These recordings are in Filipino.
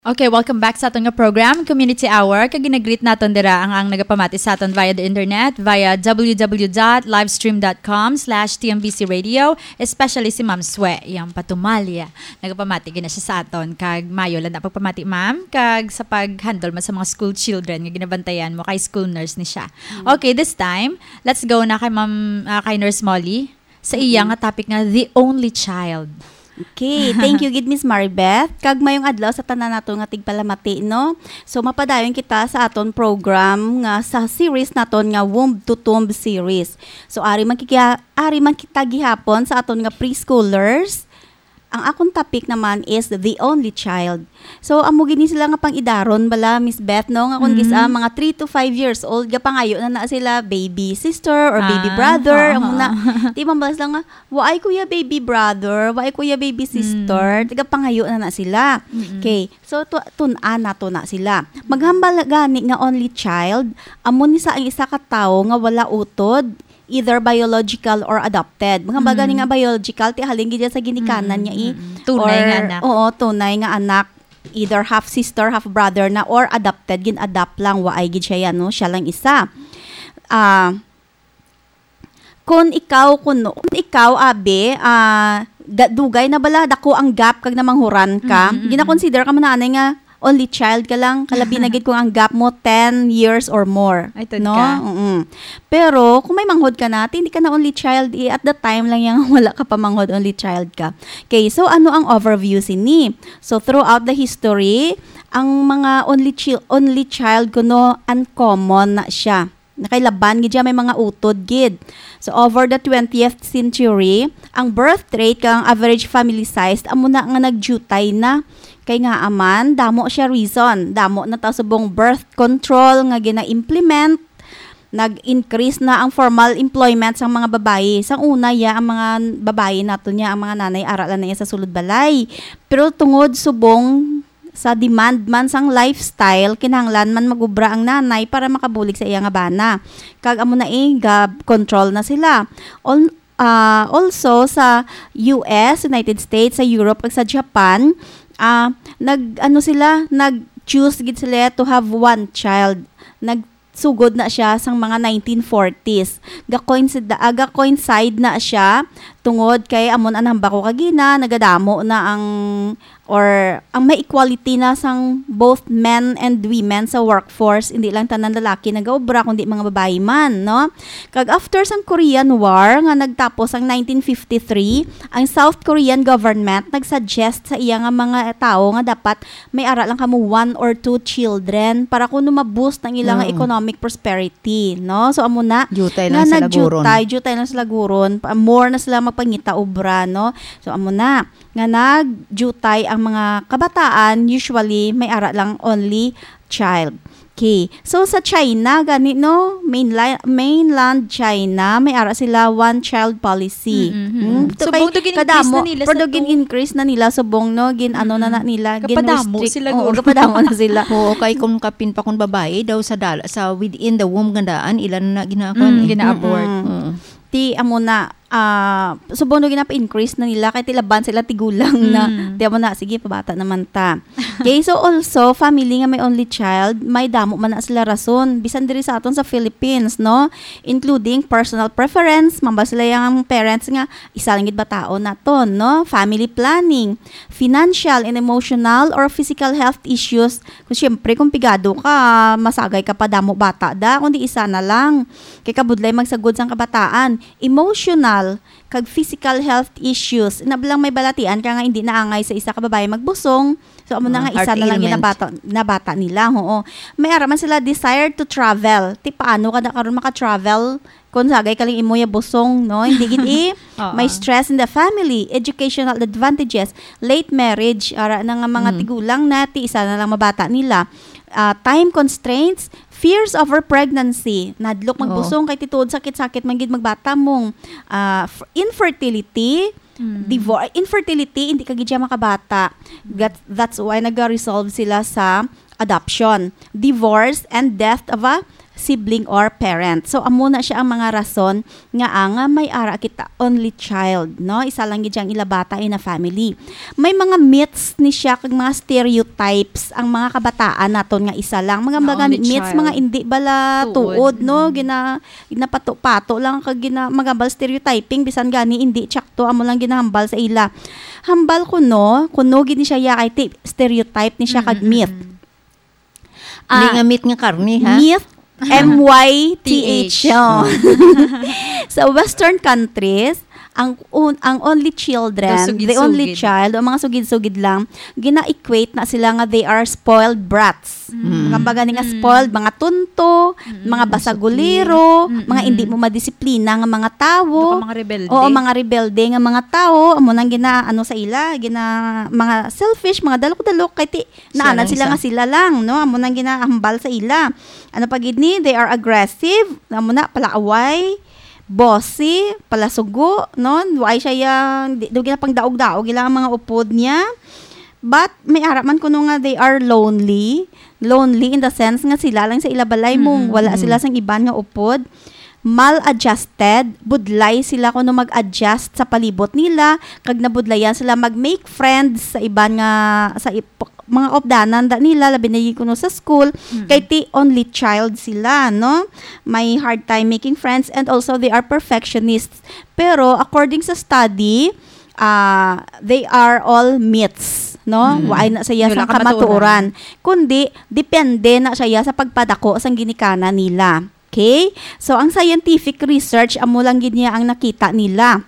Okay, welcome back sa aton nga program, Community Hour. Kaginagreet naton dira ang nagapamati sa aton via the internet, via www.livestream.com/TMBC Radio, especially si Ma'am Swe, yung patumalya. Nagapamati gina siya sa aton, kag mayo lang na pagpamati, Ma'am, kag sa pag-handle mo sa mga school children, nga ginabantayan mo, kay school nurse ni siya. Okay, this time, let's go na kay Ma'am, kay Nurse Molly, sa iya nga topic nga, the only child. Okay, thank you gid Miss Maribeth. Kag mayong adlaw sa tanan nato nga tigpalamati, no? So mapadayon kita sa aton program nga sa series naton nga Womb to Tomb series. So ari man kita gihapon sa aton nga preschoolers. Ang akong topic naman is the only child. So amo gini sila nga pang-idaron bala Miss Beth, no? Nga kun gisa mga 3 to 5 years old ga pangayo na sila baby sister or baby brother. Amo na di man bala nga waay kuya baby brother, waay kuya baby sister. Tiga pangayo na sila. Okay. So tun-an nato na sila. Maghambal gani nga only child, amo ni sa ang isa ka tawo nga wala utod, either biological or adopted. Mga baga nga biological, ti halin gid sa ginikanan niya tunay nga anak. Oo, tunay nga anak. Either half sister, half brother na or adopted, gin-adopt lang, waay gid siya yan, no? Siya lang isa. Kung ikaw abe, dugay na bala dako ang gap kag namanghuran ka, gina-consider ka man na anay nga only child ka lang, kalabi na gid kung ang gap mo 10 years or more. Ay, no? Pero, kung may manghod ka na, hindi ka na only child, at the time lang yung wala ka pa manghod, only child ka. Okay, so ano ang overview sini? So, throughout the history, ang mga only child kuno uncommon na siya. Nakailaban gid may mga utod gid. So over the 20th century, ang birth rate kang average family size amo na nga nagjutay na. Kay nga aman damo siya reason. Damo na ta subong birth control nga gina-implement. Nag-increase na ang formal employment sa mga babae. Sa una ya ang mga babae nato niya, ang mga nanay aralan na sa sulod balay. Pero tungod subong sa demand man sang lifestyle, kinahanglan man magubra ang nanay para makabulig sa iya nga bana. Kag amo na control na sila. Also sa US, United States, sa Europe, kag sa Japan, nag-choose gid sila to have one child. Sugod na siya sang mga 1940s. Ga-coincide na siya tungod kay amon anang bako kagina nagadamo na ang may equality na sang both men and women sa workforce, hindi lang tanan lalaki nagaobra kundi mga babae man, no? Kag after sang Korean War nga nagtapos ang 1953, ang South Korean government nagsuggest sa iya nga mga tao nga dapat may ara lang kamo 1 or 2 children para kuno ma-boost ang ilang economic prosperity, no? So amo na jutay lang sa laguron, more na sila magpangita obra, no? So amo na nga nagjutay ang mga kabataan, usually may ara lang only child. Okay. So sa China gani, no, mainland China may ara sila one child policy. So gin increase na nila subong, no, gin ano na nila, gin restrict sila kapadamo na sila. Oo, kay kung kapin pa kung babae daw sa within the womb gandaan ilan na gina-abort. Ti amo na subong na pa-increase na nila kay tilaban sila tigulang na di mo na sige pabata naman ta. Okay, so also family nga may only child, may damo man na sila rason bisan diri sa aton sa Philippines, no, including personal preference, mamba sila yang parents nga isa lang gid ba tao naton, no, family planning, financial and emotional or physical health issues. Kung syempre kung pigado ka, masagay ka pa damo bata da kundi isa na lang kay kabudlay magsagod sang kabataan, emotional kag physical health issues. Nablang may balatian ka nga hindi naangay sa isa ka babae magbusong. So amo na nga isa na lang nabata nila. Oo. May araman sila desire to travel. Ti paano ka na karon maka-travel kung sagay ka lang imo ya busong, no? Hindi gid may stress in the family, educational advantages, late marriage, ara na nga mga tigulang na ti isa na lang mabata nila. Time constraints, fears over pregnancy, nadlok magbusong kay tituod sakit-sakit man gid magbata mong, infertility, divorce, infertility hindi ka gid siya makabata. That's why nag-resolve sila sa adoption, divorce and death of a sibling or parent. So amo na siya ang mga rason nga may ara kita only child, no? Isa lang gid ang ilabata in a family. May mga myths ni siya kag mga stereotypes ang mga kabataan naton nga isa lang. Mga myths, mga hindi bala tuod, no? Ginapato-pato lang kag magambal stereotyping bisan gani hindi tsakto amo lang ginahambal sa ila. Hambal kuno gid ni siya kay stereotype ni siya kag myth. Hindi nga meat nga karni, ha? Myth, M-Y-T-H. Sa Western countries, ang only children, the only child, o mga sugid-sugid lang, gina-equate na sila nga they are spoiled brats. Kumbaga nga spoiled, mga tunto, mga basagulero, mga hindi mo madisiplina nga mga tao. Mga rebelde. Oo, mga rebelde nga mga tao. Amo nang sa ila, mga selfish, mga dalok-dalok, kay naanan sila nga sila lang, no? Amo nang ginahambal sa ila. Ano pagid ni, they are aggressive, amo na palaaway, bossy, palasugo, no? Why siya do gina pang daog-daog ila ang mga upod niya. But may araman kuno nga they are lonely in the sense nga sila lang sa ilabalay mong wala sila sang iban nga upod. Maladjusted, budlay sila kuno mag-adjust sa palibot nila, kag nabudlayan sila mag-make friends sa iban nga mga opdanan nila labi na kuno sa school kay only child sila, no? May hard time making friends and also they are perfectionists. Pero according sa study, they are all myths, no? Waay na saya sa kamatuoran. Kundi depende na siya sa pagpadako sang ginikanan nila. Okay? So ang scientific research amo lang gid niya ang nakita nila.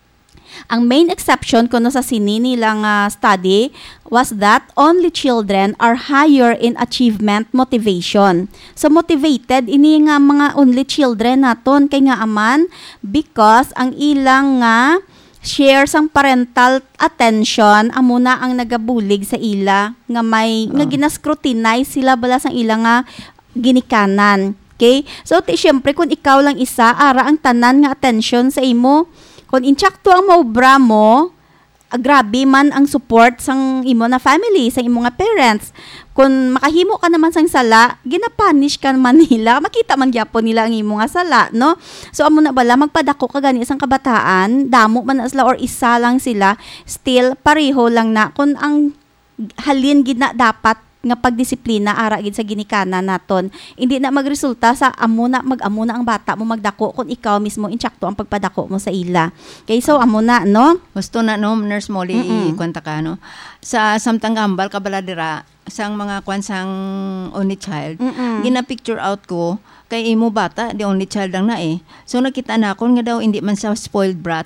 Ang main exception kuno sa sini nilang study was that only children are higher in achievement motivation. So motivated ini nga mga only children naton kay nga aman because ang ilang nga share sang parental attention amo na ang nagabulig sa ila nga may nga ginascrutinize sila bala sang ilang nga ginikanan. Okay? So syempre kung ikaw lang isa ara ang tanan nga attention sa imo. Kung intsakto ang maobra mo, grabe man ang support sang imo na family, sang imo nga parents. Kung makahimo ka naman sang sala, ginapunish ka man nila. Makita man gyapon nila ang imo nga sala, no? So amo na bala magpadako ka gani sang kabataan, damo man na sila or isa lang sila, still pareho lang na kung ang halin gid na dapat nga pagdisiplina ara gid sa ginikanan naton hindi na magresulta sa amo na ang bata mo magdako kung ikaw mismo intsakto ang pagpadako mo sa ila. Okay, so amo na, no? Gusto na, no, Nurse Molly, kwenta ka, no? Sa samtang gambal kabaladira sang mga kwansang only child, gina-picture out ko kay imo bata, the only child lang na eh. So nakita na ako nga daw hindi man sa spoiled brat.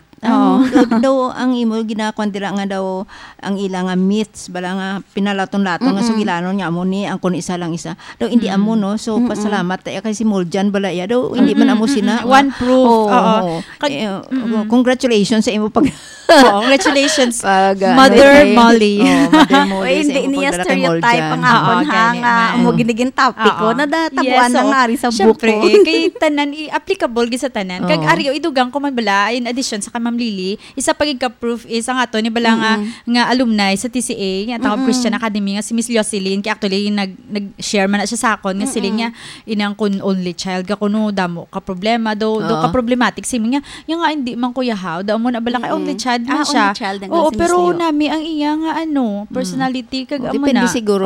Daw ang imo ginakwandira nga daw ang ilang nga myths bala nga pinalaton-laton nga sugilanon nga amo ni ang kun isa lang isa. Daw hindi amo, no. So pasalamat tayo kay si Moljan bala ya daw hindi man amo sina. One proof. Congratulations sa imo pag congratulations Mother Molly. Mother Molly. Hindi niya stereotype ang akon nga mo giniging topic ko na tabuan na nga ri sa buko. Syempre, kay tanan applicable gi sa tanan. Kag ariyo idugang ko man bala in addition sa Ma'am Lily, isa pagigka-proof is ang ato ni bala nga alumni sa TCA, nga tawag Christian Academy nga si Miss Jocelyn, kay actually nag-share man na siya sa akon nga sila nga inang kun only child ka kuno damo ka problema do ka problematic si nga nga hindi man kuya how daw mo na bala kay only child man siya. Oo, pero nami ang iya nga personality kag amo na. Depende siguro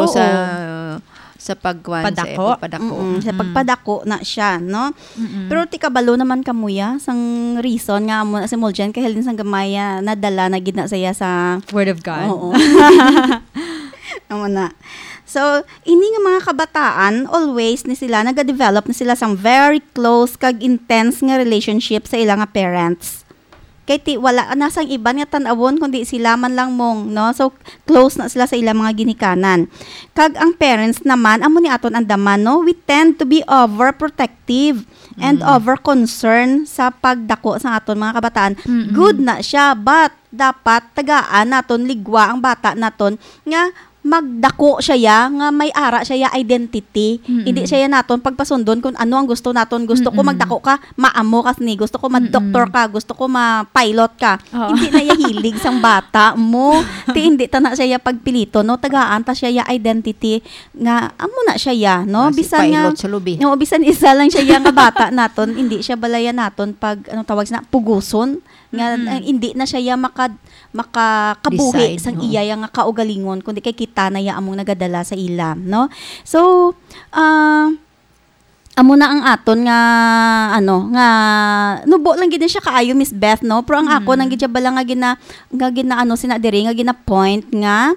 sa pagpadako. Sa pagpadako na siya, no? Pero ti kabalo naman kamuya sang reason nga mo si Moljan kay helin sang gamaya nadala na gid na saya sa Word of God. Oo. Amo na. So, ini nga mga kabataan always ni sila naga-develop na sila sang very close kag intense nga relationship sa ilang nga parents. Kay wala nasang iba nga tan-awon kundi sila man lang mong, no? So close na sila sa ilang mga ginikanan. Kag ang parents naman amo ni aton andaman, no? We tend to be overprotective and over concern sa pagdako sa aton mga kabataan. Good na siya, but dapat tagaan naton ligwa ang bata naton nga magdako siya nga may ara siya identity. Hindi siya naton pagpasundon kung ano ang gusto naton. Gusto ko magdako ka, maamo ka ni. Gusto ko mag-doktor ka, gusto ko ma-pilot ka. Hindi na hilig sang bata mo. Hindi ta na siya pagpilito, no? Tagaan ta siya identity nga amo na siya, no? Bisan nga no, bisan isa lang siya nga bata naton, hindi siya balaya naton pag ano tawag na puguson nga hindi na siya makakabuhi sang iya nga kaugalingon kundi kay kita na ya among nagadala sa ila, no? So amo na ang aton nga nga nubo lang gid siya kaayo Miss Beth, no? Pero ang ako nang gid siya bala nga gina sina diri nga gina point nga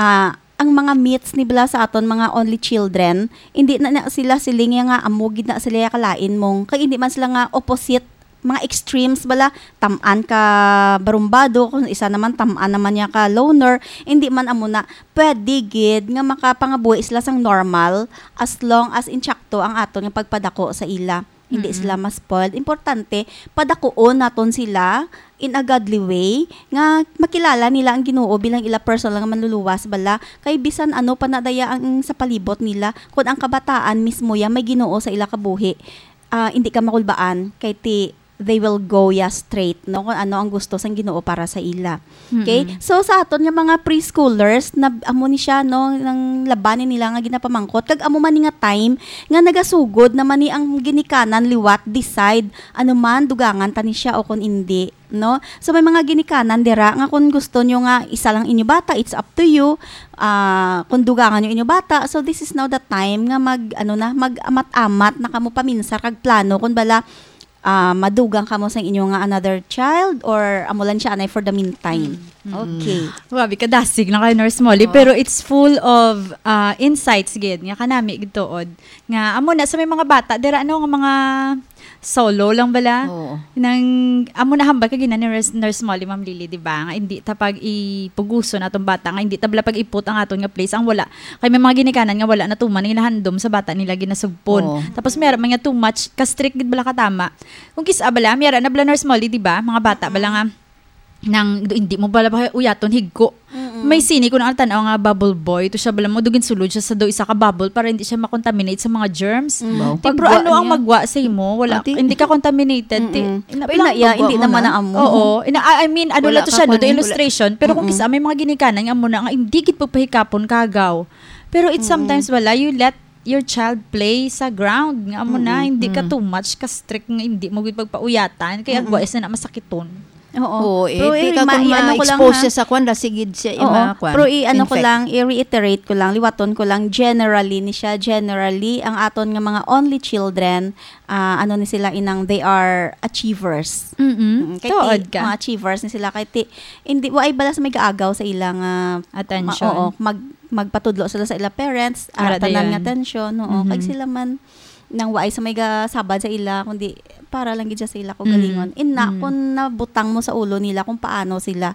ang mga myths ni bala sa aton mga only children, hindi na sila siling nga amo gid na sila kalain mong kay hindi man sila nga opposite mga extremes bala, tamaan ka barumbado, kung isa naman tamaan naman niya ka loner, hindi man amo na pwede gid nga makapangabuhi sila sang normal as long as inchakto ang aton nga pagpadako sa ila. Hindi sila mas spoiled. Importante, padakuon naton sila in a godly way nga makilala nila ang Ginoo bilang ila personal nga manluluwas bala kay bisan ano panadaya ang sa palibot nila kun ang kabataan mismo ya may Ginoo sa ila kabuhi. Hindi ka makulbaan kay they will go straight, no, kung ano ang gusto sang Ginoo para sa ila. Okay? So sa aton nga mga preschoolers na amo ni siya, no, nang labanin nila nga ginapamangkot kag amo man ni nga time nga nagasugod naman ni ang ginikanan liwat decide ano man dugangan ta ni siya o kun hindi, no? So may mga ginikanan dira nga kung gusto nyo nga isa lang inyo bata, it's up to you. Kung dugangan nyo inyo bata, so this is now the time nga mag-amat-amat na kamo paminsar kag plano kun bala madugang ka mo sa inyo nga another child or amo lang siya anay for the meantime. Okay. Wabi ka dasig lang kay Nurse Molly, pero it's full of insights gid nga kanami gituod nga amo na sa may mga bata dira ano nga mga solo lang bala nang amo na hambal kag ni Nurse Molly Ma'am Lily, di ba nga hindi ta pag ipuguso natong bata nga hindi ta bala pag iput ang aton nga place ang wala kay may mga ginikanan nga wala na tuman nga handom sa bata nila ginasugpon. Tapos meron mga too much ka strict gid bala katama kung kisa bala meron na bala Nurse Molly, di ba mga bata bala nga nang hindi mo bala uyaton higko. May sini ko na ang tanaw nga bubble boy to siya bala mo dugin sulod siya sa do isa ka bubble para hindi siya makontaminate sa mga germs. Pero ano ang magwa sa imo wala hindi ka contaminated. Hindi naman na amo. Oo. I mean ano la to siya do illustration pero kung kisa may mga ginikanan nga mo na nga hindi gid pagpahikapon kagaw. Pero it's sometimes wala you let your child play sa ground nga amo na hindi ka too much ka strict nga hindi mo gid pagpauyatan kay agwa is na masakiton. Oo. Pero ma-expose siya sa kwan, sigid siya kwan. Pero i-reiterate ko lang, liwaton ko lang, generally ang aton nga mga only children, ni sila inang, they are achievers. Tuod ka. Mga achievers ni sila. Kaya hindi, ay balas may gaagaw sa ilang attention. Magpatudlo sila sa ila parents, tanan nga attention. Kaya sila man, nang waay sa may sabad sa ila, kundi para lang gid sa ila ko galingon. Kung nabutang mo sa ulo nila kung paano sila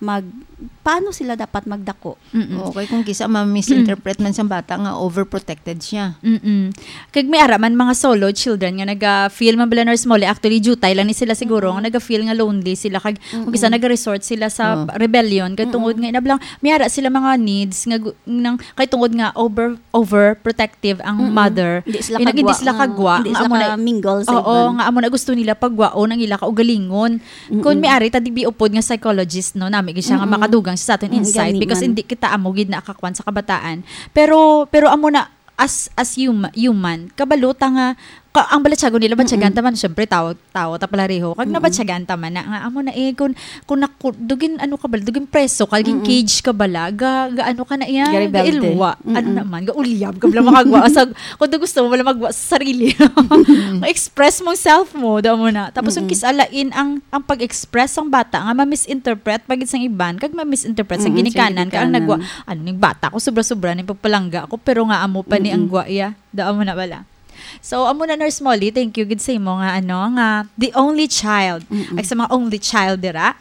dapat magdako. Okay, kung kisa ma-misinterpret man sa bata nga overprotected siya. Kag may araman mga solo children nga naga-feel man bala Nurse Molly, actually jutay lang ni sila siguro nga naga-feel nga lonely sila kag kung kisa naga-resort sila sa rebellion kay tungod nga inablang may ara sila mga needs nga kay tungod nga overprotective ang mother. Hindi sila kagwa. Hindi sila mingle sa iban. Nga amo na gusto nila pagwaon ang ila kaugalingon. Kung may ari ta di biupod nga psychologist no nami gid siya nga makadugang sa aton insight because hindi kita amo gid na akakwan sa kabataan. Pero amo na as human kabaluta nga ang balatsago nila batsyagan taman syempre tao ta pala reho kag nabatsyagan taman na nga amo na kung dugin ano ka bala dugin preso kaging cage ka bala ga ano ka na iya ga ilwa ano naman ga ulyab ka bala makagwa sa kung gusto mo bala magwa sa sarili express mong self mo daw mo na tapos yung kisalain ang pag-express ang bata nga ma-misinterpret pagit sang iban kag ma-misinterpret sa ginikanan ka ang nagwa ano ning bata ko sobra-sobra ning pagpalangga ko pero nga amo pa ni ang gwa iya daw mo na bala. So, amo na Nurse Molly, thank you gid sa imo nga nga the only child. Ay sa mga only child dira.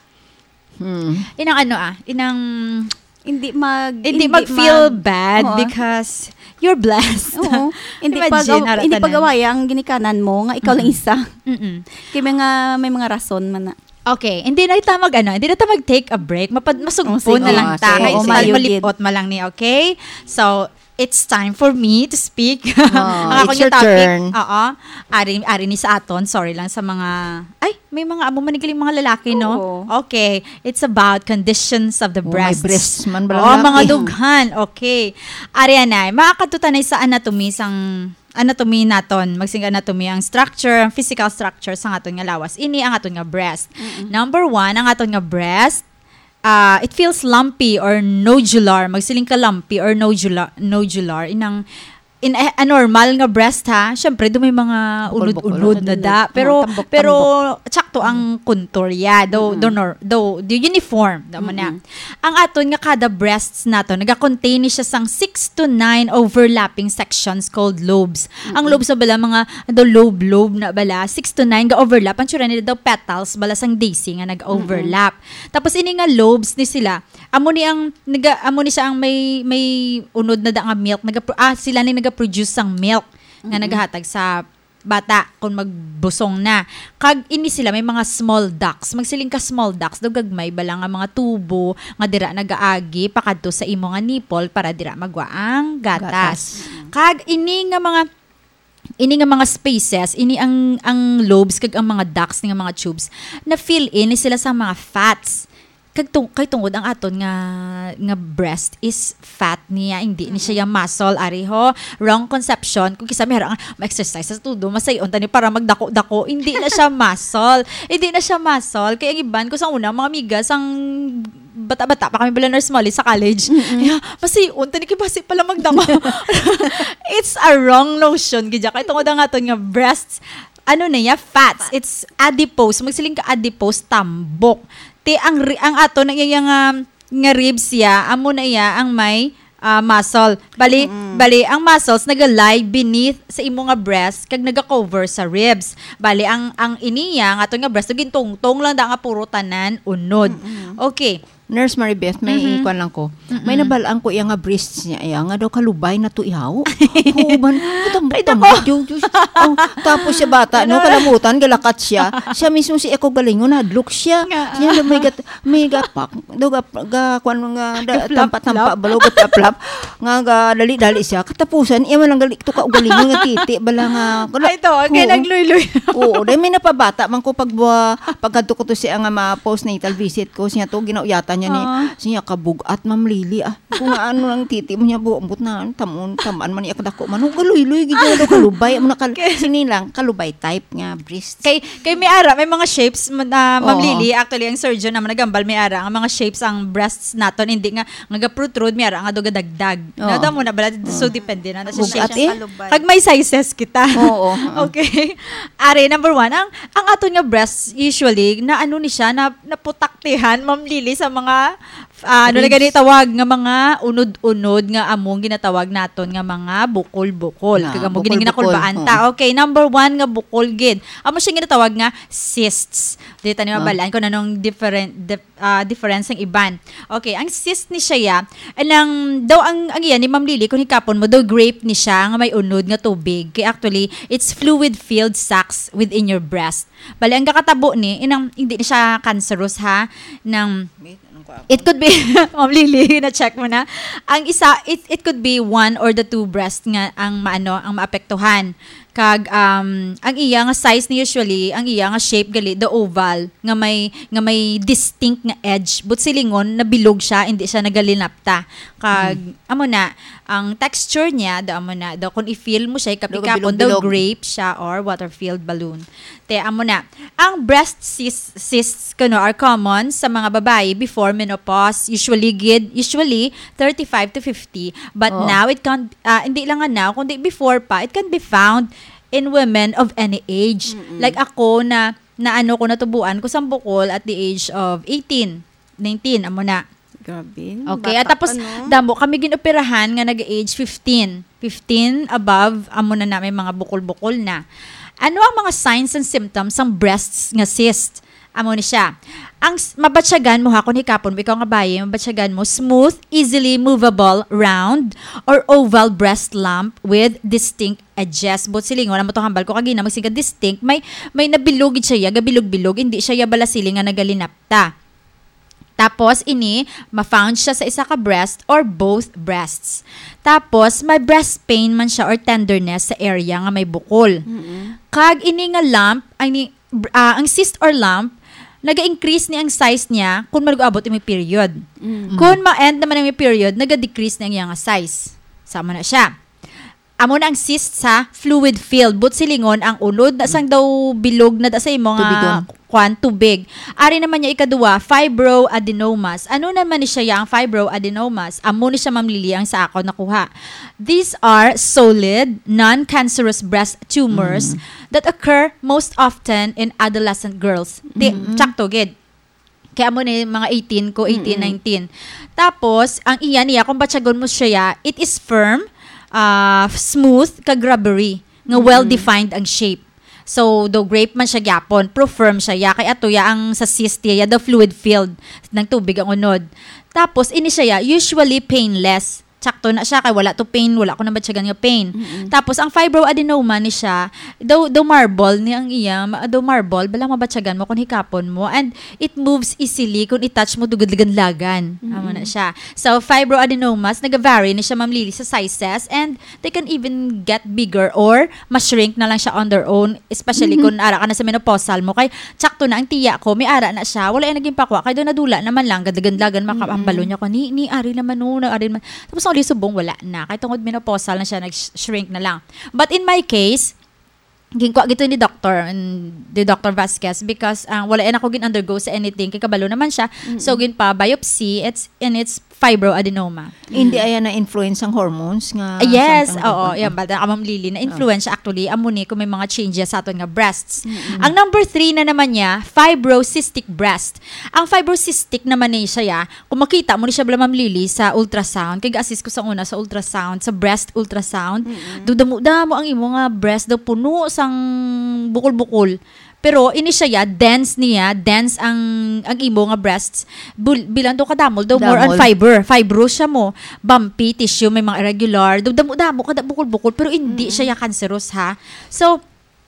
Inang hindi mag-feel bad because you're blessed. Hindi pag-away ang ginikanan mo nga ikaw lang isa. Kay may mga rason man na. Okay, hindi na ta mag-take a break. Masugpo na lang ta. sige, sige. Malipot malang ni, okay? So, it's time for me to speak. It's your turn. Oo. Ari ni sa aton. Sorry lang sa mga... Ay, may mga amo manigaling mga lalaki, no? Oo. Okay. It's about conditions of the breasts. My breasts man ba Oo, lalaki? mga dughan. Okay. Ariana, makakatutanay sa anatomy naton, magsing anatomy ang structure, ang physical structure sa aton nga lawas. Ini ang aton nga breast. Number 1, ang aton nga breast, it feels lumpy or nodular. Magsiling ka lumpy or nodular. In a normal nga breast ha, syempre do may mga unod-unod na da. Pero tsakto ang contour ya. Do uniform. Ang aton nga kada breasts nato, naga-contain siya sang 6 to 9 overlapping sections called lobes. Ang lobes na bala mga lobe na bala 6 to 9 ga overlap. Ang tsura nila daw petals bala sang daisy nga nag-overlap. Tapos ini nga lobes ni sila, amo ni siya ang may unod na da nga milk, sila ni produce ang milk nga naghahatag sa bata kung magbusong na. Kag ini sila may mga small ducts. Magsiling ka small ducts do gagmay bala nga mga tubo nga dira nagaagi pakadto sa imo nga nipple para dira magwaang gatas. Kag ini nga mga spaces, ini ang lobes kag ang mga ducts nga mga tubes na fill in sila sa mga fats. Kay tungod ang aton nga breast is fat niya, hindi ni siya yung muscle, ariho. Wrong conception. Kung kisa may ma-exercise sa tudo, masayon tani para magdako-dako, hindi na siya muscle. Kaya ang iban ko sa una, mga migas, ang bata-bata pa kami bala nurse Molly sa college. Masayon tani kibasi pala magdako. It's a wrong notion. Kaya tungod ang aton nga breasts, fats. It's adipose. Magsiling ka adipose, tambok. Ang ato na nga ribs ya, amo na iya ang may muscle. Bali ang muscles naga-lie beneath sa imo nga breast kag naga-cover sa ribs. Bali ang iniya nga ato nga breast gintungtong lang da nga puro tanan unod. Okay. Nurse Maribeth, may ikuan lang ko. May nabalaan ko iya nga breasts niya. Iya nga daw kalubay na to ihaw. Huban. Tapos siya bata, kalamutan, galakat siya. Siya mismo si Eko Galingon, hadlok siya. Siya may gapak. Kuan nga tampa-tampa, balog at aplap. Nga dali-dali siya. Katapusan, iya man lang gali to ka Galingon nga titi. Bala nga. Ito, kaya nagluy-luy. Oo, dahil may napabata. Man ko pagkadto ko to siya nga ma-postnatal visit ko. Siya to, ginauyatan siya kabugat Ma'am Lily kung ano lang titi mo niya buambot na tamaan man niya kadako man galuy-luy gid daw kalubay mo sinilang kalubay type nga breasts kay may mga shapes Ma'am Lily actually ang surgeon naman nagambal may ang mga shapes ang breasts naton hindi nga protrude may nga do gadagdag nada mo na bala so depende na sa shape kag may sizes kita okay number 1 ang aton nga breasts usually na ni siya na naputaktihan Ma'am Lily sa mga na gani tawag nga mga unod-unod nga among ginatawag naton nga mga bukol-bukol. Kag amo gini ginakulbaan ta. Okay, number 1 nga bukol gid. Amo siya ginatawag nga cysts. Dito ni mabalaan ko nanong difference ang iban. Okay, ang cyst ni siya ang iyan ni Ma'am Lily kung hikapon mo daw grape ni siya nga may unod nga tubig. Kay actually it's fluid-filled sacs within your breast. Bali ang kakatabo ni hindi ni siya cancerous ha it could be Ma'am Lily na check mo na ang isa it could be one or the two breast nga ang maapektuhan kag ang iya nga size ni usually ang iya nga shape gali the oval nga may distinct nga edge but silingon na bilog siya hindi siya nagalinapta kag amo na ang texture niya kung i-feel mo siya kapikapon daw grape siya or water-filled balloon te amo na ang breast cysts are common sa mga babae before menopause usually 35 to 50 but now it can hindi lang now kundi before pa it can be found in women of any age. Like ako na ko natubuan ko sa bukol at the age of 18, 19 amo na. Grabe. Okay, at tapos damo kami ginoperahan nga nag-age 15 above amo na may mga bukol-bukol na. Ano ang mga signs and symptoms ng breasts nga cyst? Amo ni siya. Ang mabatsyagan mo ha, kung hikapon mo, ikaw nga bayi, mabatsyagan mo, smooth, easily movable, round, or oval breast lump with distinct edges. But silingon, ang matong hambal ko, kagina magsiga distinct, may nabilogid siya, gabilog-bilog, hindi siya balasiling nga nagalinapta. Tapos, ma-found siya sa isa ka breast or both breasts. Tapos, may breast pain man siya or tenderness sa area nga may bukol. Kag nga lump, ang cyst or lump, naga-increase ni ang size niya kung mag-abot yung period. Kung ma-end naman yung period, naga-decrease na yung size. Sama na siya. Amo na ang cyst sa fluid filled. But silingon, ang unod, nasang daw bilog na sa imo nga tubig. Ari naman niya ikadua, fibroadenomas. Ano naman ni siya ang fibroadenomas? Amo ni siya mamlili ang sa ako nakuha. These are solid, non-cancerous breast tumors that occur most often in adolescent girls. Tsakto, gid. Kaya mo ni mga 18 ko, 18, 19. Tapos, ang niya, kung batsagon mo siya, it is firm, smooth, kag-rubbery, nga well-defined ang shape. So, do grape man siya gyapon, pro-firm siya, kay ato ang sa cyst the fluid filled ng tubig ang unod. Tapos, siya usually painless. Tsakto na siya, kay wala to pain, wala ko na batsyagan nga pain. Tapos, ang fibroadenoma ni siya, daw marble ni ang daw marble, balang mabatsyagan mo kung hikapon mo, and it moves easily kung itouch mo dugad-lagan. Ama na siya. So, fibroadenomas, nag-vary ni siya mamlili sa sizes, and they can even get bigger or ma-shrink na lang siya on their own, especially kung ara ka na sa menopausal mo. Kay, tsakto na ang tiya ko, may ara na siya, wala yung naging pakwa, kay doon nadula naman lang, gadagan-lagan, makapambalo niya ko, ni ari naman no, ari naman. Tapos, uli subong wala na. Kahit tungod menopausal na siya, nag-shrink na lang. But in my case, ginkuha gito ni Dr. Vasquez, because wala yan ako gin-undergo sa anything. Kikabalo naman siya. So, ginpa biopsy, it's fibroadenoma. Hindi ayan na influence ang hormones nga. Yes, oo. Yan ba, Ma'am Lily, na influence actually, amuni kung may mga changes sa aton nga breasts. Ang number 3 na naman niya, fibrocystic breast. Ang fibrocystic naman niya siya, kung makita mo ni siya, Ma'am Lily, sa ultrasound, kaya assist ko sa una sa ultrasound, sa breast ultrasound, damo ang imo nga breast, daw puno sang bukol-bukol. Pero siya dense ang imo nga breasts. Bilang do kadamol, daw more on fiber. Fibrous siya mo. Bumpy tissue, may mga irregular. Damo kada bukol-bukol, pero hindi siya cancerous ha. So,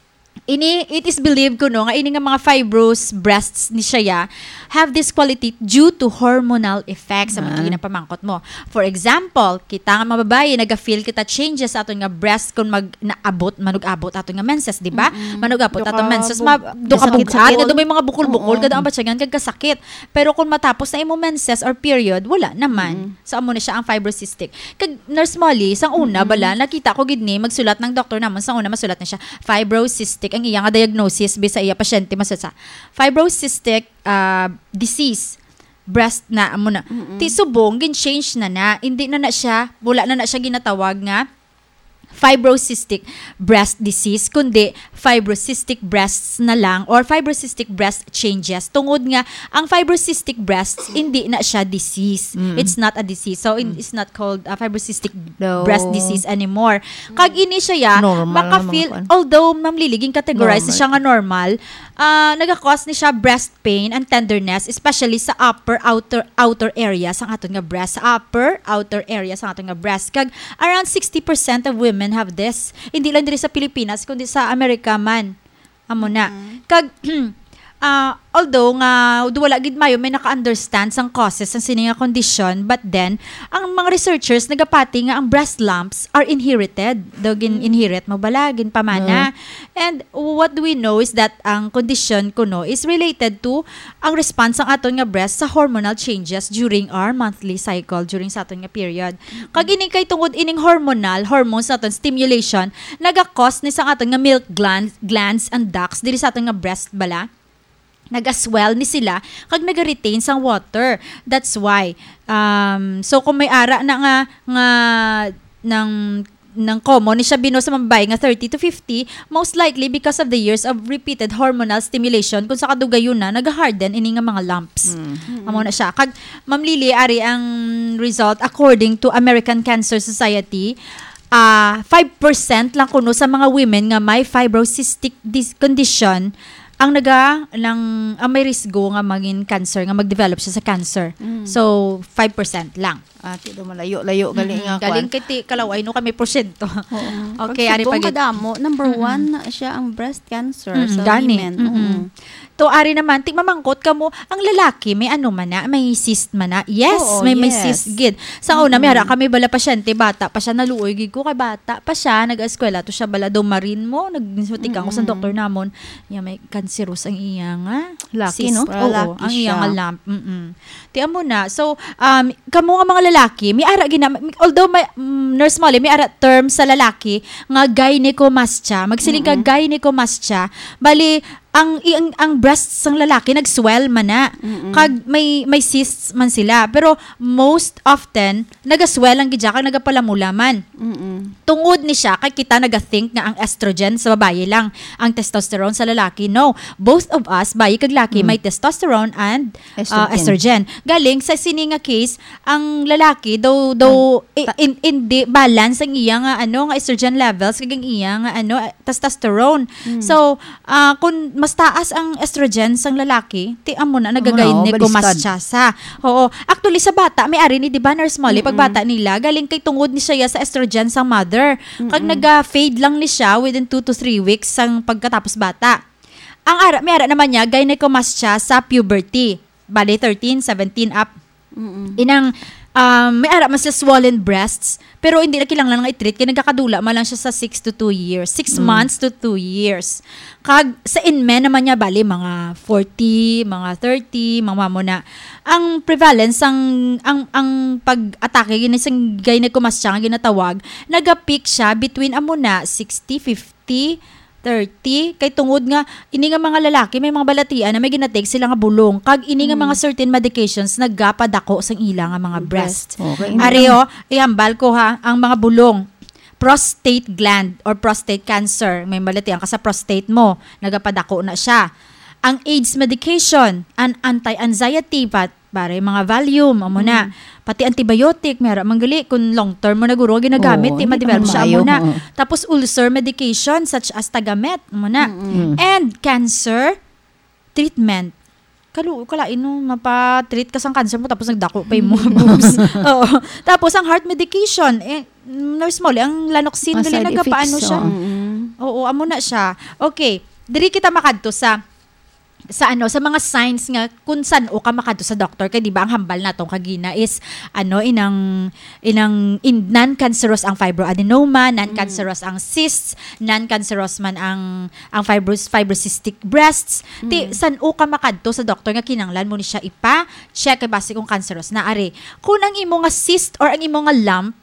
it is believed ko nga nga mga fibrous breasts ni siya have this quality due to hormonal effects sa mga pamangkot mo. For example, kita nga mababaye naga-feel kita changes aton nga breast kung manug-abot aton nga menses, di ba? Manug-abot aton menses, do ka bugat, do may mga bukol-bukol, kada ang batyagan kag kasakit. Pero kung matapos na imo menses or period, wala naman. So amo na siya ang fibrocystic. Kag Nurse Molly, sang una bala nakita ko gid ni magsulat ng doktor namon, sang una masulat na siya fibrocystic ang iya nga diagnosis bisa iya pasyente masulat sa fibrocystic disease breast na amo na ti subong gin change na hindi na siya wala na siya ginatawag nga fibrocystic breast disease, kundi fibrocystic breasts na lang or fibrocystic breast changes. Tungod nga, ang fibrocystic breasts, hindi na siya disease. It's not a disease. So, it's not called fibrocystic breast disease anymore. Kag siya maka-feel, although mamliliging categorize siya nga normal, nagakos ni siya breast pain and tenderness, especially sa outer area sa aton nga breast. Sa outer area sa aton nga breast. Kag around 60% of women have this. Hindi lang diri sa Pilipinas, kundi sa Amerika man. Amo na. Kag although nga wala gid mayo may naka-understand sang causes sang sininga condition, but then ang mga researchers nagapati nga ang breast lumps are inherited. Daw inherit mo bala gin pamana. And what do we know is that ang condition kuno is related to ang response sang aton nga breast sa hormonal changes during our monthly cycle, during sa aton nga period. Kag ini kay tungod ining hormones sa aton stimulation naga-cause ni sang aton nga milk glands and ducts diri sa aton nga breast bala. Nag-swell ni sila kag nag-retain sang water. That's why. So kung may ara na nga ng common ni siya bino sa mambay nga 30 to 50, most likely because of the years of repeated hormonal stimulation kung sa kadugayon na nag-harden ini nga mga lumps. Amo na siya. Kag Ma'am Lily, ari ang result according to American Cancer Society, 5% lang kuno sa mga women nga may fibrocystic condition ang may risgo nga maging cancer, nga mag-develop siya sa cancer. So 5% lang. Ati do malayo-layo galing nga Galing kiti kalaway no kami porsyento. Okay, ari pag pagit. kadamo, number 1 na siya ang breast cancer sa Gani. women. To ari naman, mamangkot ka mo, ang lalaki may ano man na, may cyst man na. Yes, Oo, may yes. cyst gid. Sa una may hara kami bala pasyente bata pa siya naluoy gid ko kay bata pa siya nag-eskwela to siya bala do marin mo nagsultikan ko sa doktor namon. May cancerous ang iya nga. Laki, Cyst. no? Oo, Laki ang iya siya. nga lump. Tiyan mo na. So, kamo nga mga lalaki, may ara although may Nurse Molly, may ara term sa lalaki nga gynecomastia. Magsiling ka gynecomastia. Bali ang breasts ng lalaki nag-swell man na. Kag may cysts man sila. Pero most often naga-swell ang gidya kag nagapalamula man. Tungod ni siya kay kita naga-think nga ang estrogen sa babae lang, ang testosterone sa lalaki. No, both of us bayi kag laki may testosterone and estrogen. Galing sa sini nga case ang lalaki though in the balance ang iya nga nga estrogen levels kag ang iya nga testosterone. So kung mas taas ang estrogen sang lalaki, tiam mo na nagagaynecomastia sa. Oo. Actually sa bata may ari ni di ba Nurse Molly pag bata nila galing kay tungod ni siya sa estrogen sang mother. Kag naga-fade lang ni siya within 2 to 3 weeks sang pagkatapos bata. Ang may ara naman niya gynecomastia sa puberty. Bali 13, 17 up. Inang may ara mas sa swollen breasts pero hindi na kinahanglan nga i-treat kaya nagkakadula man lang siya sa 6 to 2 years. 6 months to 2 years. Kag sa in men naman niya bali mga 40, mga 30, mga muna. Ang prevalence ang pag-atake ginisang gynecomastia nga ginatawag, naga-peak siya between amuna 60, 50, 30 kay tungod nga ini nga mga lalaki may mga balatian na may ginatake sila nga bulong kag ini nga mga certain medications naggapadako sang ila nga mga breast. Okay. Areo ihambal ko ha ang mga bulong prostate gland or prostate cancer may balatian ka sa prostate mo nagapadako na siya. Ang AIDS medication, an anti-anxiety pare mga Valium amo na pati antibiotic mera manggali kun long term mo na guro ginagamit di ma-develop siya amo na. Tapos ulcer medication such as Tagamet amo na. And cancer treatment kalain no mapa-treat ka sang cancer mo tapos nagdako pa yung mga boobs. Oo. Tapos ang heart medication Nurse Molly ang Lanoxin gali nagapaano siya. Oo amo na siya. Okay, diri kita makadto sa mga signs nga kung saan o ka makadto sa doktor kay di ba ang hambal natong kagina is inang non-cancerous ang fibroadenoma, non-cancerous ang cysts, non-cancerous man ang fibrocystic breasts. Ti saan o ka makadto sa doktor nga kinanglan mo ni siya ipa-check kay base kung cancerous na ari. Kung ang imo nga cyst or ang imo nga lump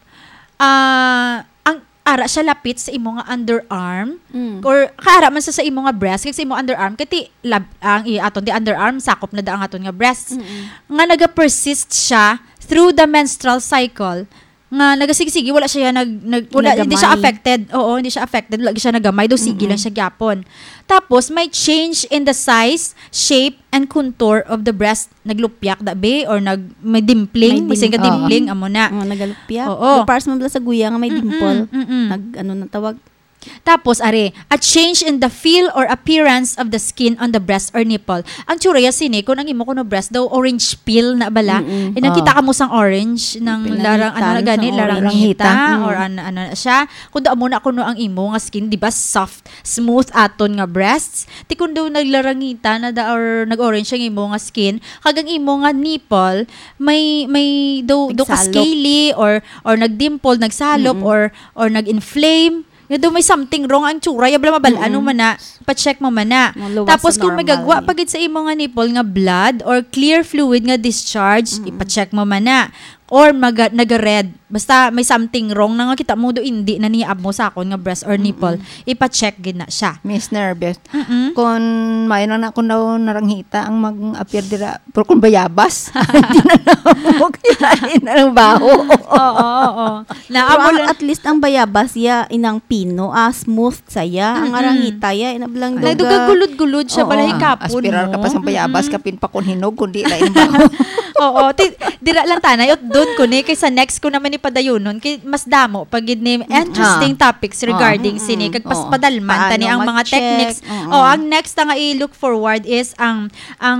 ara siya lapit sa imo nga underarm or kaara man sa imo nga breast kay sa imo underarm kay ang aton di underarm sakop na da ang aton nga breast nga naga-persist siya through the menstrual cycle nga nagasigisigi wala siya hindi siya affected. Oo, hindi siya affected. Lagi siya nagamay do sige lang siya gyapon. Tapos may change in the size, shape and contour of the breast. Naglupyak da be or may dimpling, bising ka dimpling amo na. Nagalupyak. Oo. Paras man sa guya nga may dimple. Na tawag. Tapos, a change in the feel or appearance of the skin on the breast or nipple. Ang tsuraya sini, kung ang imo kuno breast daw, orange peel na bala. Nakita ka mo sang orange ng larang, laranghita or ano siya. Kung daw muna kuno ang imo nga skin, di ba soft, smooth aton nga breasts. Ti kung daw naglarangita na da or nag-orange ang imo nga skin, kagang imo nga nipple, may do ka scaly or nagdimple, nagsalop or nag-inflame. Yung may something wrong ang tsura, yabla mabalaan mo man na, pa-check mo man na. Tapos kung magagwa pagid sa imo nga nipple nga blood or clear fluid nga discharge, ipa-check mo man na. Or naga-red. Basta may something wrong na nga kita mo do hindi na niab mo sa akon nga breast or nipple. Ipa-check gid na siya. Miss Nervous. Kung may na ako daw naranghita ang mag-appear dira. Pero kung bayabas, hindi na mo kinain na ng baho. Oo. At least ang bayabas ya inang pino, smooth saya. Ang aranghita ya inablang duga. Nagdugagulod-gulod siya balay kapon. Aspirar ka pa sa bayabas kapin pa kun hinog kundi lain baho. Oo. Dira lang tanay doon ko ni kaysa next ko naman ipadayonon kay mas damo pag ni interesting topics regarding sini kag padalman tani ang mga techniques ang next nga i-look forward is ang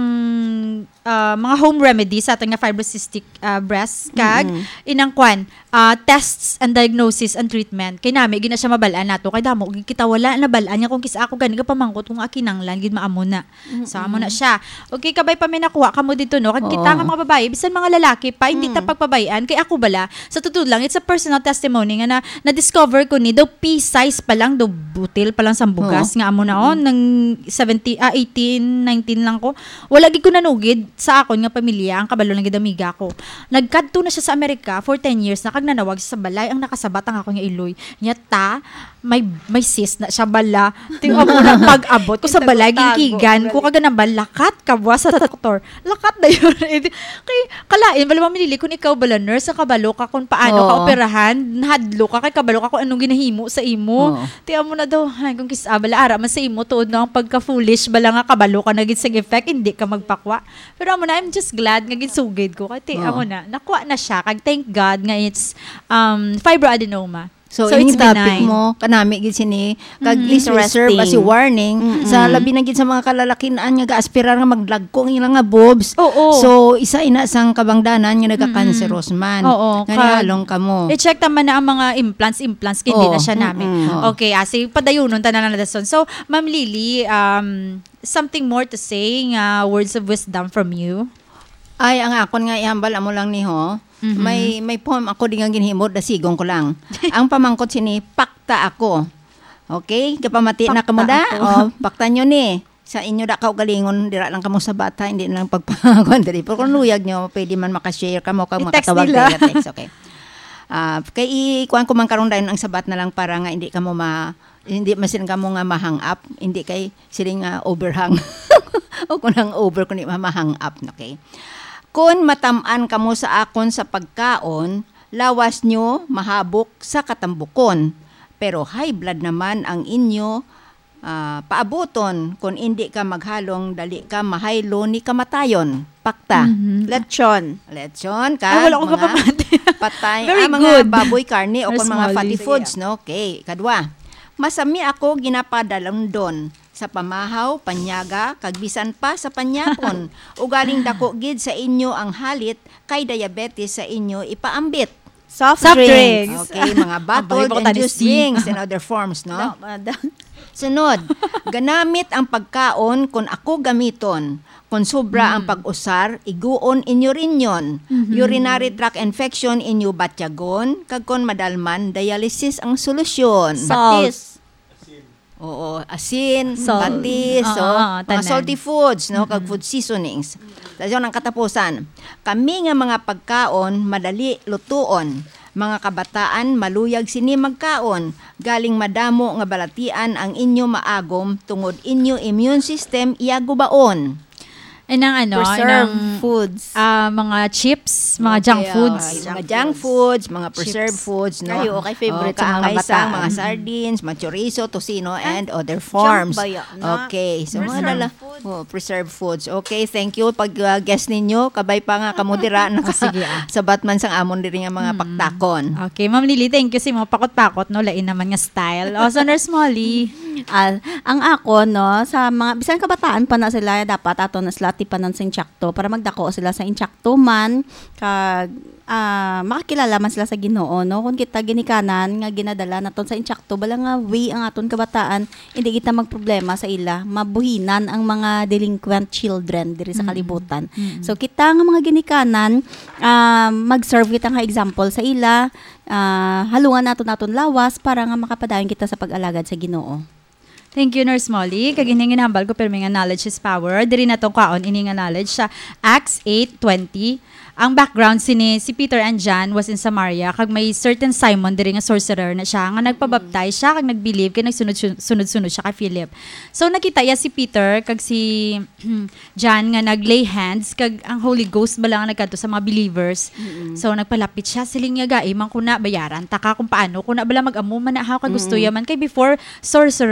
mga home remedies sa ating nga fibrocystic breast kag inang kwan tests and diagnosis and treatment kay nami gina siya mabalaan nato kay damo kita wala na balaan niya kung kisa ako gani ka pamangkot kung akinanglan gid maamo na sa amo na siya. Okay, kabay pa may nakuha kamo dito no kag kita nga mga babae bisan mga lalaki pa hindi ta pagpabayaan kay ako bala sa totoo lang it's a personal testimony nga na discover ko ni do pea size pa lang do butil pa lang sa bugas nga amo na nang 18 19 lang ko wala gid ko nanugid sa akon nga pamilya ang kabalo ng gidamiga ko. Nagkadto na siya sa Amerika for 10 years na kag nanawag sa balay ang nakasabat ang ako nga iloy. Nya ta may cyst na siya bala. Tingo mo na pag-abot ko sa balay gikigan ko kaga nang lakat kabwa sa doktor. Lakat na yun. Kay kalain bala mamili kun ikaw bala nurse sa kabalo ka kung paano ka operahan, hadlo ka kay kabalo ka kung anong ginahimo sa imo. Tiyan mo na daw ay kung kisa bala ara man sa imo tuod na ang pagka-foolish bala nga kabalo ka nagit sig effect hindi ka magpakwa. Pero amo na I'm just glad nga ginsugid ko kay amo na nakuha na siya kag thank God nga it's fibroadenoma. So it's ini topic benign. mo kanami gid sini kag please reserve as a warning sa labi na gid sa mga kalalakian nga gaaspirar nga maglagko ang ilang nga boobs. So isa ina sang kabangdanan nga nagka-cancerous man. Nga halong kamo. I-check naman na ang mga implants hindi na siya namin. Okay, asi padayunon tanan na dason. So Ma'am Lily, something more to say words of wisdom from you? Ay ang akon nga ihambal amo lang ni ho. May poem ako di nga ginhimod da sigong ko lang. Ang pamangkot sini pakta ako. Okay? Kapamati na kamo da. Pakta nyo ni. Sa inyo da kaugalingon dira lang kamo sa bata hindi na lang pagpangakon diri. Pero kung luyag nyo pwede man maka-share kamo kag makatawag dira text. Okay. Kay ikuan ko man karon dayon ang sabat na lang para nga hindi kamo hindi masin kamo nga mahang up, hindi kay siling overhang. O kunang over kundi mahang up, okay? Kung matam-an kamo sa akon sa pagkaon, lawas nyo mahabok sa katambukon. Pero high blood naman ang inyo paabuton. Kung hindi ka maghalong, dali ka mahaylo ni kamatayon. Pakta. Lechon ka. Wala ko kapamati. Patay. Very mga good. baboy karne o kung mga fatty Smalley. foods. No? Okay. Kadwa. Masami ako ginapadalondon sa pamahaw, panyaga, kagbisan pa sa panyapon. Ugaling dako gid sa inyo ang halit, kay diabetes sa inyo ipaambit. Soft drinks. Okay, mga bottled and juice drinks and other forms, no? Sunod, ganamit ang pagkaon kung ako gamiton. Kung sobra ang pag-usar, iguon inyo rin yon. Urinary tract infection inyo batyagon, kag kon madalman, dialysis ang solusyon. Salt. Oo, asin, Salt. patis, mga tanan. salty foods, no, kag food seasonings. Tapos yun ang katapusan. Kami nga mga pagkaon, madali lutuon. Mga kabataan, maluyag sini magkaon. Galing madamo nga balatian ang inyo maagom, tungod inyo immune system iagubaon. Preserved foods. Mga chips, mga junk foods. Mga junk foods, mga preserved foods, no? Kayo, okay, favorite sa mga kaangaysang, kabataan. mga sardines, mga chorizo, tocino, and other forms. Okay, so mga preserved foods. Okay, thank you. Pag guest ninyo, kabay pa nga kamudira na Sige, sa Batman sang amon diri nga mga paktakon. Okay, Ma'am Lily, thank you si mga pakot-pakot, no? Lain naman nga style. So, Nurse Molly. Ang ako, no, sa mga, bisan kabataan pa na sila, dapat ato na sila tipanan sa inchakto para magdako sila sa inchakto man, kag makakilala man sila sa Ginoo, no? Kung kita ginikanan nga ginadala naton sa inchakto, bala nga way ang aton kabataan, hindi kita magproblema sa ila, mabuhinan ang mga delinquent children diri sa kalibutan. So kita nga mga ginikanan, mag-serve kita nga example sa ila, halungan naton lawas para nga makapadayon kita sa pag-alagad sa Ginoo. Thank you, Nurse Molly. Kag ining hambal ko pero nga knowledge is power. Diri na tong kaon ini nga knowledge sa Acts 8:20. Ang background si Peter and John was in Samaria kag may certain Simon diri nga sorcerer na siya nga nagpabaptize siya kag nagbelieve kay nagsunod-sunod siya kay Philip. So nakita ya si Peter kag si John nga naglay hands kag ang Holy Ghost bala nga nagkadto sa mga believers. So nagpalapit siya siling nga man kuna bayaran taka kung paano kuna bala mag-amo man na kag gusto yaman kay before sorcerer siya mo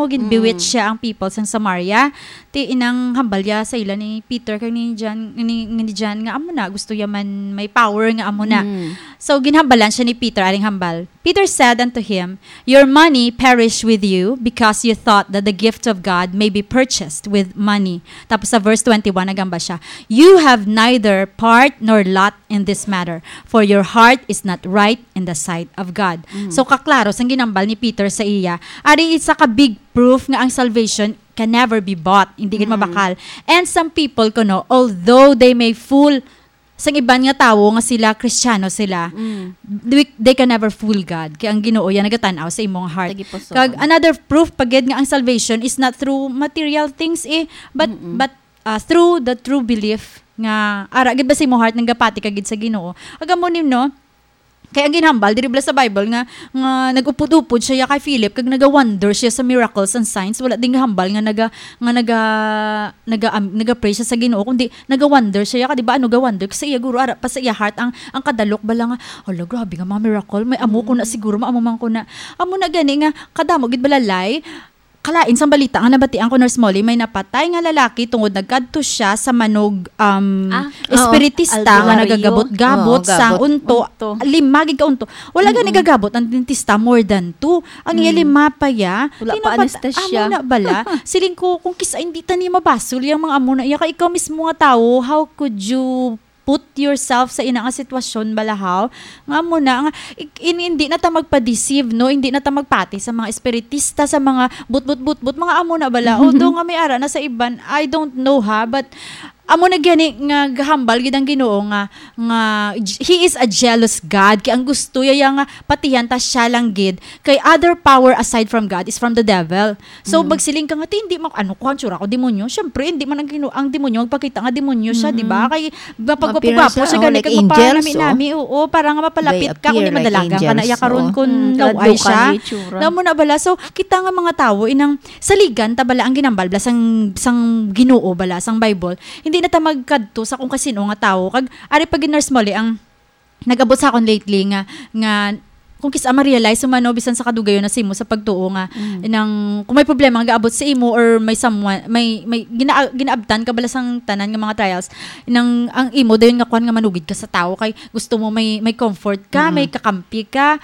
ginbewitch siya ang people sa Samaria. Ti inang hambalya sa ila ni Peter kag ni John nga amo na gusto yaman may power nga amo na. So ginhambalan siya ni Peter aring hambal. Peter said unto him, "Your money perish with you because you thought that the gift of God may be purchased with money." Tapos sa verse 21 nagamba siya, "You have neither part nor lot in this matter, for your heart is not right in the sight of God." So kaklaro sang ginambal ni Peter sa iya, ari isa ka big proof nga ang salvation can never be bought, hindi gid mabakal. And some people kuno, although they may fool sang iban nga tawo nga sila Kristiyano sila, they can never fool God. Kaya ang Ginoo yan nagatan-aw sa imong heart. Kag another proof pagid nga ang salvation is not through material things but through the true belief nga ara gid ba sa imong heart nang gapati kagid sa Ginoo. Agamo no. Kaya ang ginhambal diri sa Bible nga nagupod-upod siya kay Philip kag naga-wonder siya sa miracles and signs, wala ding hambal nga naga-pray siya sa Ginoo kundi naga-wonder siya di ba ano ga-wonder kasi iya guro ara pa sa iya heart ang kadalok bala nga hala grabe nga mga miracle may amo ko na siguro maamo man ko na amo na gani nga kadamo gid balalay. Kalain sa balita nga nabatian ko Nurse Molly may napatay nga lalaki tungod nagkadto siya sa manog espiritista nga nagagabot-gabot sa unto. 5 gid ka unto. Wala gani gagabot ang dentista more than 2. Ang iya 5 pa ya. Wala pa anesthesia. Amo na bala. Siling ko kung kisa hindi ta ni mabasol yang mga amo na iya ka ikaw mismo nga tawo, how could you put yourself sa inang sitwasyon balahaw nga mo na nga hindi na ta magpa-deceive no, hindi na ta magpati sa mga espiritista sa mga but mga amo na bala although nga may ara na sa iban I don't know but amo na gani nga gahambal gid ang Ginoo nga he is a jealous God kay ang gusto ya nga patihan ta siya lang gid kay other power aside from God is from the devil. So magsiling ka nga hindi mo ano kontsura ko demonyo. Syempre hindi man ang Ginoo ang demonyo magpakita nga demonyo siya di ba kay mapagpapugapo siya gani kag mapanami oo para nga mapalapit ka kun madalaga ka na ya karon kun laway siya. Namo na bala so kita nga mga tawo inang saligan ta bala ang ginambal bala sang Ginoo bala sang Bible. Hindi na ta magkadto sa kung kasino nga tawo kag ari pag Nurse Molly ang nagabot sa akon lately nga kung kisa ma-realize sumano bisan sa kadugayon na simo sa pagtuo nga nang kung may problema nga gaabot sa imo or may someone may ginaabtan ka bala sang tanan nga mga trials nang ang imo dayon nga kuan nga manugid ka sa tawo kay gusto mo may comfort ka may kakampi ka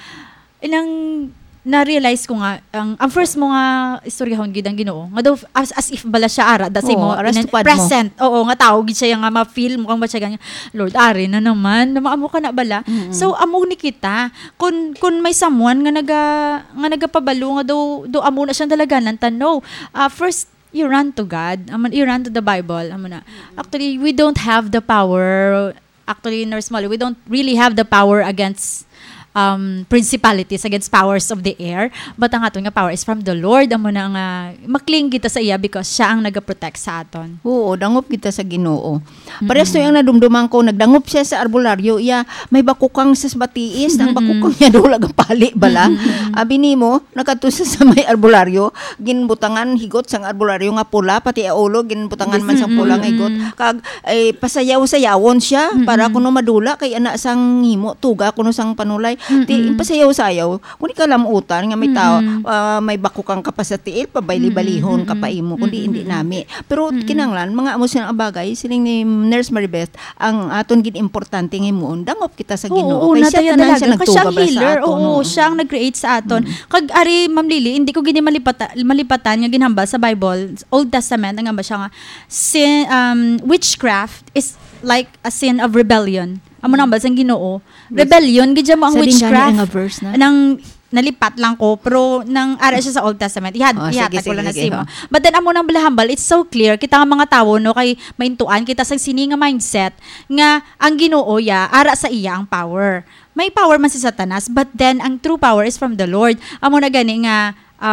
inang na-realize ko nga ang first mo nga istoryahon gid ang Ginoo nga daw as if bala siya ara da mo present oo nga tao gid siya nga ma-feel mo kang ba siya ganyan Lord ari na naman maamo ka na bala so amo ni kita kun may someone nga nagapabalo nga daw amo na siyang dalaganan tanaw first you run to God you run to the Bible actually we don't have the power Nurse Molly we don't really have the power against principalities against powers of the air but ang aton nga power is from the Lord amo na nga makling kita sa iya because siya ang nagaprotect sa aton. Oo, dangop kita sa Ginoo. Pares to yung nadumduman ko nagdangop siya sa arbolaryo iya may bakukang sa batiis ang bakukang niya dula gapali bala. Abi nimo nakadto sa may arbolaryo ginbutangan higot sang arbolaryo nga pula pati ulo ginbutangan man sang pula nga higot kag pasayaw-sayawon siya para kuno madula kay ana sang himo tuga kuno sang panulay ti pasayaw-sayaw kundi ka lamutan nga may tao may bakukang kapasatiil pabayli-balihon kapaimo kundi hindi nami pero kinanglan mga amo silang bagay siling ni Nurse Maribeth ang aton gid importante nga himuon dangop kita sa Ginoo kay siya tanan siya nagtuga ba sa aton siya ang nag-create sa aton kag ari Ma'am Lily hindi ko gini malipatan nga ginhambal sa Bible Old Testament nga ba siya nga sin witchcraft is like a sin of rebellion amo nang basang Ginoo rebellion gid mo ang witchcraft nang nalipat lang ko pero nang ara siya sa Old Testament ihatag ko lang na simo but then amo nang balahambal it's so clear kita nga mga tawo no kay maintuan kita sa sini nga mindset nga ang Ginoo ara sa iya ang power may power man si Satanas but then ang true power is from the Lord amo na gani nga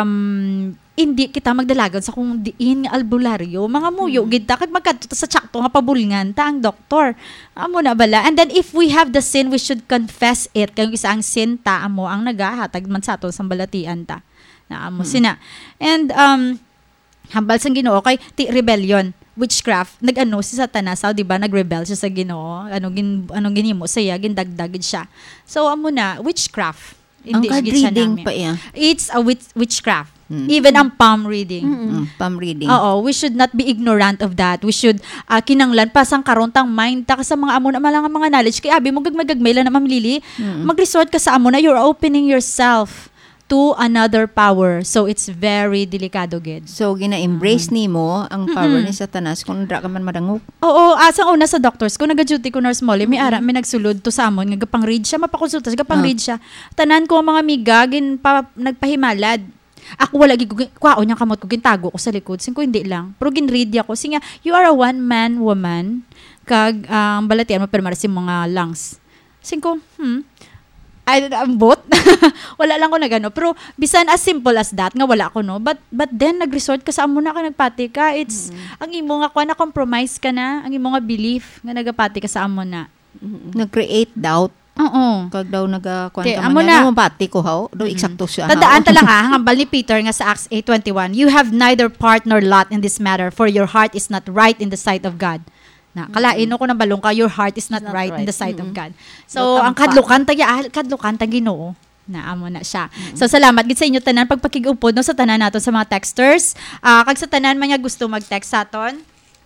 hindi kita magdalagan sa kung diin nga albularyo mga muyo gid ta kag magkadto sa tsakto nga pabulngan ta ang doktor amo na bala and then if we have the sin we should confess it kay isa ang sin ta amo ang nagahatag man sa aton sambalatian ta na amo sina and hambal sang Ginoo kay rebellion witchcraft nagano si Satanas di ba nagrebel siya sa Ginoo anong ginimo saya gindagdagid siya so amo na witchcraft ang card reading pa iya it's a witchcraft Even ang palm reading. Palm reading. Oo, we should not be ignorant of that. We should kinanglan pa sang karontang mind ta ka sa mga amo na malang mga knowledge. Kaya abi mo gagmagagmay lang na Ma'am Lily, mag-resort ka sa amo na you're opening yourself to another power. So it's very delikado gid. So gina-embrace nimo ang power ni Satanas kung dra ka man madangog. Oo, asang una sa doctors ko nag-duty ko nurse Molly, may ara may nagsulod to sa amon nga gapang-read siya, mapakonsulta siya gapang-read siya. Tanan ko ang mga miga nagpahimalad. Ako wala gid kwaon yang kamot ko gintago ko sa likod. Sin ko hindi lang. Pero ginread ako singa you are a one man woman kag balatian mo pero marasim mga lungs. Sin ko ang bot. Wala lang ko na gano. Pero bisan as simple as that nga wala ko no. But then nag-resort ka sa amo na ka nagpati ka. It's ang imo nga kwa na compromise ka na, ang imo nga belief nga nagapati ka sa amo na. Nag-create doubt. Oo. Kag daw nagakuan ka amo man na. na pati ko haw. Do eksakto siya. Tandaan ta lang hangambal ni Peter nga sa Acts 8:21. You have neither part nor lot in this matter, for your heart is not right in the sight of God. Na kalain ko ng balong ka, your heart is not right in the sight of God. So ang kadlukan ta Ginoo na amo na siya. So salamat gid sa inyo tanan pagpakig-upod no sa tanan nato sa mga texters. Kag sa tanan man nga gusto mag-text sa aton.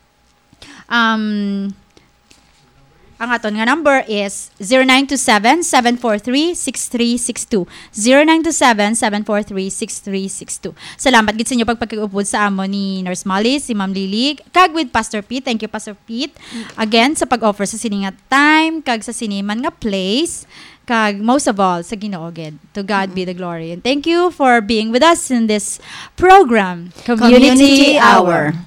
Ang aton nga number is 0927-743-6362. 0927-743-6362. Salamat gid sa inyo pagpakig-upod sa amo ni Nurse Molly, si Ma'am Lily, kag with Pastor Pete. Thank you Pastor Pete. Again sa pag-offer sa sini nga time, kag sa sini man nga place, kag most of all sa Ginoo gid. To God be the glory. And thank you for being with us in this program, Community Hour.